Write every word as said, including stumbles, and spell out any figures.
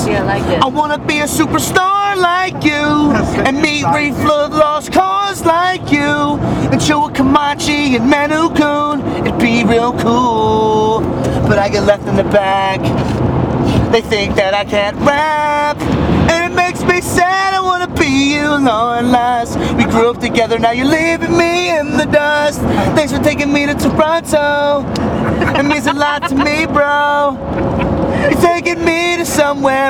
Yeah, I like it. I wanna be a superstar like you, and meet Ray Flood lost cause like you, and Joe Camachi and Manu Kun. It'd be real cool, but I get left in the back. They think that I can't rap, and it makes me sad. I wanna be you, long last. We grew up together, now you're leaving me in the dust. Thanks for taking me to Toronto. It means a lot to me, bro. You're taking me to somewhere